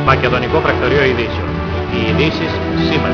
Μακεδονικό Πρακτορείο Ειδήσεων. Οι ειδήσεις σήμερα.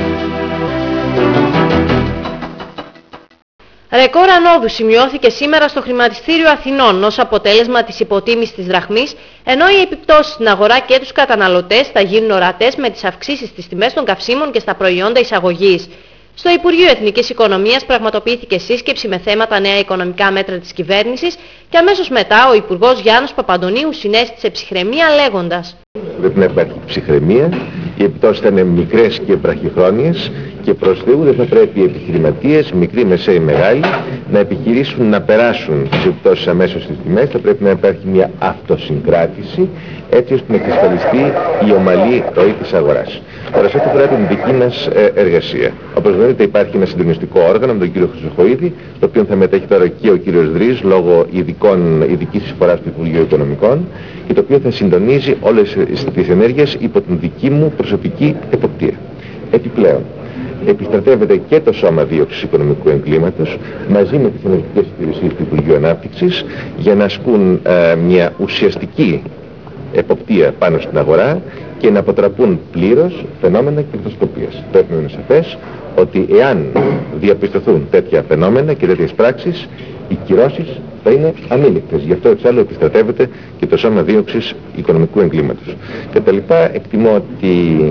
Ρεκόρ ανόδου σημειώθηκε σήμερα στο χρηματιστήριο Αθηνών ως αποτέλεσμα της υποτίμησης της δραχμής, ενώ οι επιπτώσεις στην αγορά και τους καταναλωτές θα γίνουν ορατές με τις αυξήσεις στις τιμές των καυσίμων και στα προϊόντα εισαγωγής. Στο Υπουργείο Εθνικής Οικονομίας πραγματοποιήθηκε σύσκεψη με θέματα νέα οικονομικά μέτρα της κυβέρνησης και αμέσως μετά ο Υπουργός Γιάννος Παπαντονίου συνέστησε ψυχραιμία λέγοντας: Πρέπει να υπάρχει ψυχραιμία, οι επιπτώσεις θα είναι μικρές και βραχυχρόνιες και προς Θεού δεν θα πρέπει οι επιχειρηματίες, μικροί, μεσαίοι, μεγάλοι, να επιχειρήσουν να περάσουν τις επιπτώσεις αμέσως στις τιμές. Θα πρέπει να υπάρχει μια αυτοσυγκράτηση έτσι ώστε να εξασφαλιστεί η ομαλή ροή της αγοράς. Τώρα σε ό,τι αφορά την δική μας εργασία. Όπως γνωρίζετε υπάρχει ένα συντονιστικό όργανο με τον κύριο Χρυσοχοΐδη, το οποίο θα μετέχει τώρα και ο κύριος Δρύς λόγω ειδικής εισφοράς του Υπουργείου Οικονομικών και το οποίο θα συντονίζει όλες τις ενέργειες υπό την δική μου προσωπική εποπτεία. Επιπλέον, επιστρατεύεται και το Σώμα Δίωξης Οικονομικού Εγκλήματος μαζί με τις ενεργητικές υπηρεσίες του Υπουργείου Ανάπτυξης για να ασκούν μια ουσιαστική εποπτεία πάνω στην αγορά και να αποτραπούν πλήρως φαινόμενα κερδοσκοπίας. Πρέπει να είναι σαφές ότι εάν διαπιστωθούν τέτοια φαινόμενα και τέτοιες πράξεις, οι κυρώσεις θα είναι αμήλικτες. Γι' αυτό εξάλλου επιστρατεύεται και το Σώμα Δίωξης Οικονομικού Εγκλήματος. Κατά λοιπά, εκτιμώ ότι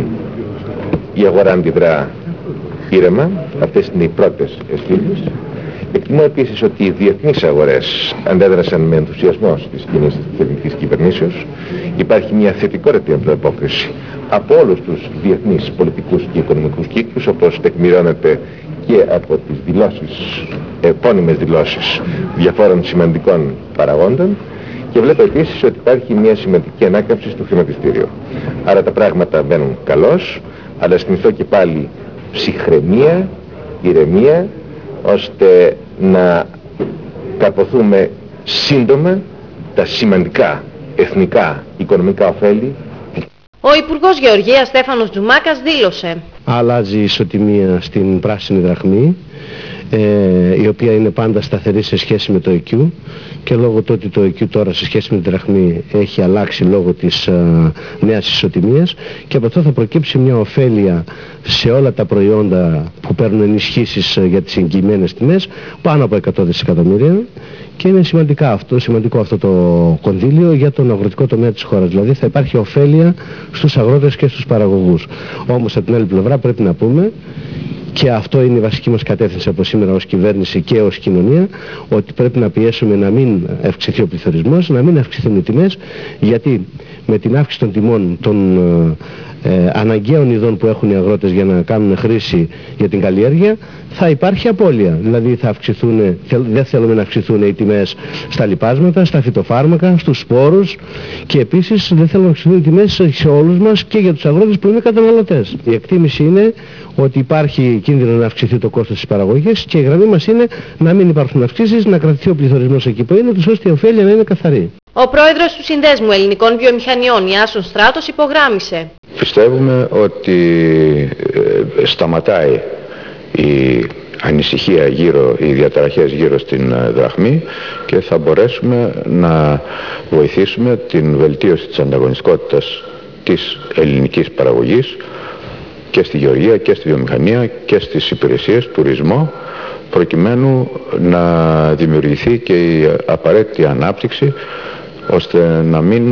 η αγορά αντιδρά ήρεμα, αυτές είναι οι πρώτες αισθήσεις. Εκτιμώ επίσης ότι οι διεθνείς αγορές αντέδρασαν με ενθουσιασμό στις κινήσεις της ελληνικής κυβερνήσεως. Υπάρχει μια θετικότερη ανταπόκριση από όλους τους διεθνείς πολιτικούς και οικονομικούς κύκλους, όπως τεκμηρώνεται και από τις δηλώσεις, επώνυμες δηλώσεις διαφόρων σημαντικών παραγόντων, και βλέπω επίσης ότι υπάρχει μια σημαντική ανάκαμψη στο χρηματιστήριο. Άρα τα πράγματα βαίνουν καλώς, αλλά συνιστώ και πάλι ψυχραιμία, ηρεμία, ώστε να καρποθούμε σύντομα τα σημαντικά εθνικά οικονομικά ωφέλη. Ο Υπουργός Γεωργίας Στέφανος Τζουμάκας δήλωσε: Αλλάζει η ισοτιμία στην πράσινη δραχμή, η οποία είναι πάντα σταθερή σε σχέση με το ΕΚΙΟΥ, και λόγω του ότι το ΕΚΙΟΥ τώρα σε σχέση με τη δραχμή έχει αλλάξει λόγω της νέας ισοτιμίας, και από αυτό θα προκύψει μια ωφέλεια σε όλα τα προϊόντα που παίρνουν ενισχύσεις για τις εγγυημένες τιμές πάνω από 100 δισεκατομμύρια, και είναι σημαντικό αυτό το κονδύλιο για τον αγροτικό τομέα της χώρας. Δηλαδή θα υπάρχει ωφέλεια στους αγρότες και στους παραγωγούς. Όμως από την άλλη πλευρά πρέπει να πούμε, και αυτό είναι η βασική μας κατεύθυνση από σήμερα ως κυβέρνηση και ως κοινωνία, ότι πρέπει να πιέσουμε να μην αυξηθεί ο πληθωρισμός, να μην αυξηθούν οι τιμές, γιατί με την αύξηση των τιμών των αναγκαίων ειδών που έχουν οι αγρότες για να κάνουν χρήση για την καλλιέργεια, θα υπάρχει απώλεια. Δηλαδή δεν θέλουμε να αυξηθούν οι τιμές στα λιπάσματα, στα φυτοφάρμακα, στους σπόρους, και επίσης δεν θέλουμε να αυξηθούν οι τιμές σε όλους μας και για τους αγρότες που είναι καταναλωτές. Η εκτίμηση είναι ότι υπάρχει κίνδυνο να αυξηθεί το κόστος της παραγωγής, και η γραμμή μας είναι να μην υπάρχουν αυξήσεις, να κρατηθεί ο πληθωρισμός εκεί που είναι, ώστε η ωφέλεια να είναι καθαρή. Ο πρόεδρος του Συνδέσμου Ελληνικών Βιομηχανιών, Ιάσον Στράτος, υπογράμμισε: Πιστεύουμε ότι σταματάει η ανησυχία οι διαταραχές γύρω στην δραχμή, και θα μπορέσουμε να βοηθήσουμε την βελτίωση της ανταγωνιστικότητας της ελληνικής παραγωγής και στη γεωργία και στη βιομηχανία και στις υπηρεσίες, τουρισμό, προκειμένου να δημιουργηθεί και η απαραίτητη ανάπτυξη ώστε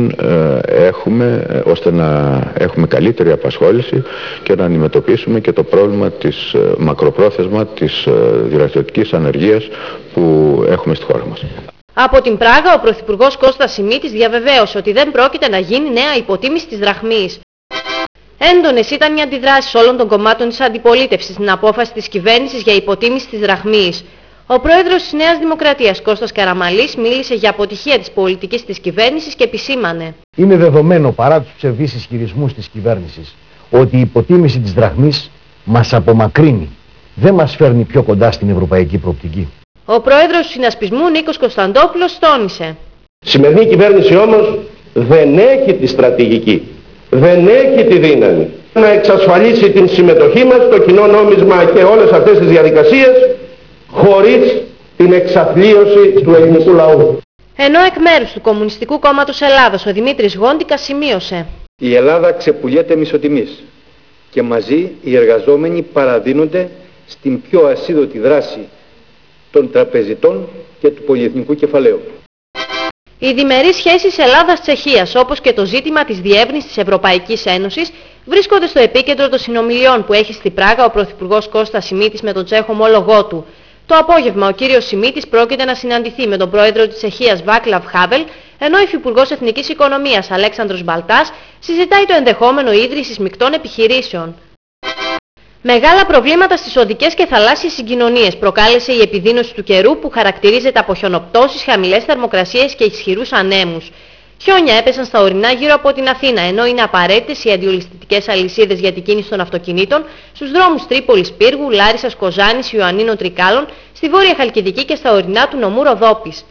να έχουμε καλύτερη απασχόληση και να αντιμετωπίσουμε και το πρόβλημα της μακροπρόθεσμα της δραστηριοτικής ανεργίας που έχουμε στη χώρα μας. Από την Πράγα, ο Πρωθυπουργός Κώστας Σιμίτης διαβεβαίωσε ότι δεν πρόκειται να γίνει νέα υποτίμηση της δραχμής. Έντονες ήταν οι αντιδράσεις όλων των κομμάτων της αντιπολίτευσης στην απόφαση της κυβέρνησης για υποτίμηση της δραχμής. Ο πρόεδρος της Νέας Δημοκρατίας, Κώστας Καραμανλής, μίλησε για αποτυχία της πολιτικής της κυβέρνησης και επισήμανε: Είναι δεδομένο, παρά τους ψευδείς ισχυρισμούς της κυβέρνησης, ότι η υποτίμηση της δραχμής μας απομακρύνει, δεν μας φέρνει πιο κοντά στην ευρωπαϊκή προοπτική. Ο πρόεδρος του Συνασπισμού, Νίκος Κωνσταντόπουλος, τόνισε: Σημερινή κυβέρνηση όμως δεν έχει τη στρατηγική, δεν έχει τη δύναμη να εξασφαλίσει την συμμετοχή μας στο κοινό νόμισμα και όλες αυτές τις διαδικασίες χωρίς την εξαθλίωση του ελληνικού λαού. Ενώ εκ μέρους του Κομμουνιστικού Κόμματος Ελλάδος ο Δημήτρης Γόντικας σημείωσε: Η Ελλάδα ξεπουλιέται μισοτιμής και μαζί οι εργαζόμενοι παραδίνονται στην πιο ασίδωτη δράση των τραπεζιτών και του πολυεθνικού κεφαλαίου. Οι διμερείς σχέσεις Ελλάδας-Τσεχίας, όπως και το ζήτημα της διεύρυνσης της Ευρωπαϊκής Ένωσης, βρίσκονται στο επίκεντρο των συνομιλιών που έχει στη Πράγα ο Πρωθυπουργός Κώστας Σιμίτης με τον Τσέχο ομόλογό του. Το απόγευμα ο κύριος Σιμίτης πρόκειται να συναντηθεί με τον πρόεδρο της Τσεχίας Βάκλαβ Χάβελ, ενώ ο Υφυπουργός Εθνικής Οικονομίας Αλέξανδρος Μπαλτάς συζητάει το ενδεχόμενο ίδρυσης μεικτών επιχειρήσεων. Μεγάλα προβλήματα στις οδικές και θαλάσσιες συγκοινωνίες προκάλεσε η επιδείνωση του καιρού που χαρακτηρίζεται από χιονοπτώσεις, χαμηλές θερμοκρασίες και ισχυρούς ανέμους. Χιόνια έπεσαν στα ορεινά γύρω από την Αθήνα, ενώ είναι απαραίτητες οι αντιολισθητικές αλυσίδες για την κίνηση των αυτοκινήτων στους δρόμους Τρίπολης Πύργου, Λάρισσας Κοζάνης, Ιωαννίνων Τρικάλων, στη Βόρεια Χαλκιδική και στα ορεινά του νομού Ροδόπης.